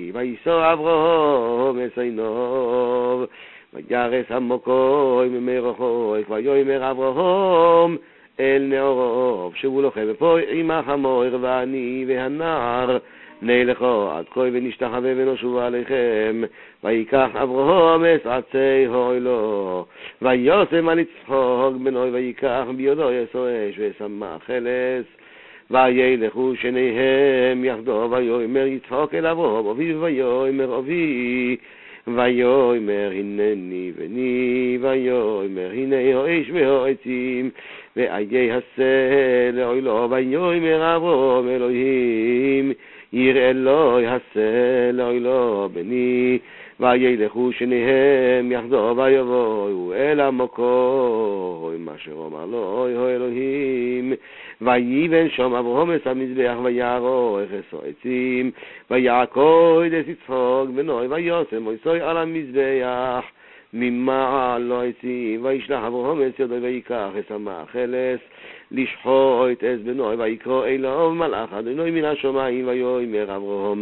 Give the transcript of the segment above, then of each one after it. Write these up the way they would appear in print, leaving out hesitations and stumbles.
וייסע אברהם מסעינוב, וירס המוקוי ממרחוי, ויאמר אברהם אל נערוב, שבו לכם ופה עמך המויר ואני והנער, נלכו עד כה ונשתחווה ונשובה עליכם. ויקח אברהם את עצי הוילו, ויוסם על יצחוק בנו, ויקח בידו יסו אש ושמח חלס, וילכו שניהם יחדו. ויאמר יצחוק אל אברהם אביו, ויאמר אבי, ויאמר הנני בני, ויאמר הנה האש והעצים, ואיה הסה לאוילו. ויאמר אברהם אלוהים יראה אלוהי הסה לאוילו בני, וילכו שניהם יחדו, ויבואו אל המקום אשר אמר לו אלוהים. ויבן שם אברהם את המזבח, ויערוך את העצים, ויעקוד את יצחוק בנו, וישם מויסוי על המזבח ממעל לו עצים. וישלח אברהם את ידו, ויקח את המאכלס לשחוט את בנו, ויקרא אליו מלאך אדוני מן השמיים. ויאמר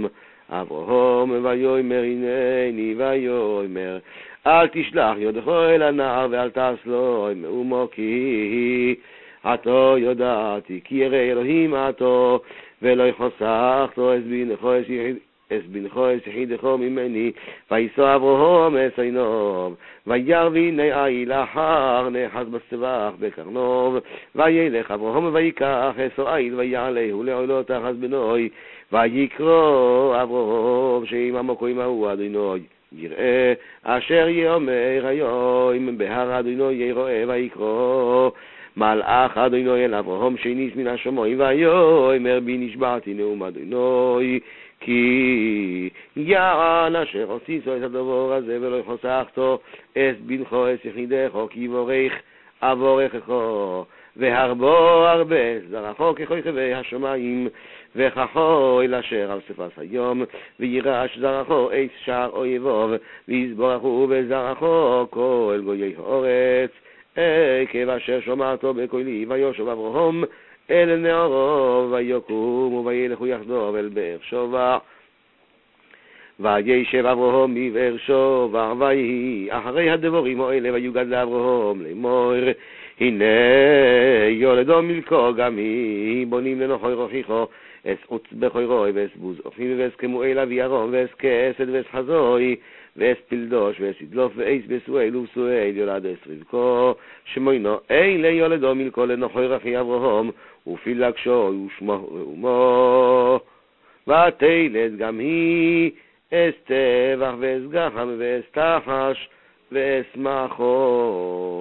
אברהם, ויאמר הנני, ויאמר אל תשלח ידך אל הנער, ואל תעש לו מאומו, כי עתו יודעתי כי ירא אלוהים עתו, ולא יחסכתו את בנך את יחידך ממני. וייסע אברהם מסעינוב, וירא והנה איל אחר נאחז בסבך בקרנוב. וילך אברהם ויקח את איל, ויעלהו לעולו תחת בנוי. ויקרא אברהם שעם המקום ההוא אדוני יראה, אשר יאמר היום בהר אדוני יראה. ויקרא מלאך אדוני אל אברהם שניס מן השמיים, ויאמר בי נשבעתי נאום אדוני, כי יען אשר עשיתו את הדבר הזה, ולא חסכתו את בנך את יחידך, כי יבורך אבורכך, והרבו הרבה זרחו ככוכבי השמיים, וכחול אשר על שפת היום, וירש זרחו את שער אויביו, ויזבחו בזרחו כל גויי הארץ. עקב אשר שמעתו בקולי. וישוב אברהם אל נערו, ויקום וילכו יחדו אל באר שבע. וישב אברהם בבאר שבע, ויהי אחרי הדברים האלה, ויוגד לאברהם לאמור, הנה יולדו מלכו גם היא, בונים לנוחי רוכיכו אס עוץ בחוירוי, ואס בוז אופים, ואס כמואל אבי ארום, ואס כסד, ואס חזוי, ואס פלדוש, ואס ידלוף, ואס בסואל ובסואל יולד אס רבקו, שמוינו אלה יולדו מלכו לנוחי רוכי אברהם, ופילגשו ושמו ראומו. ותלד גם היא אס טבח, ואס גחם, ואס תחש, ואס מחו.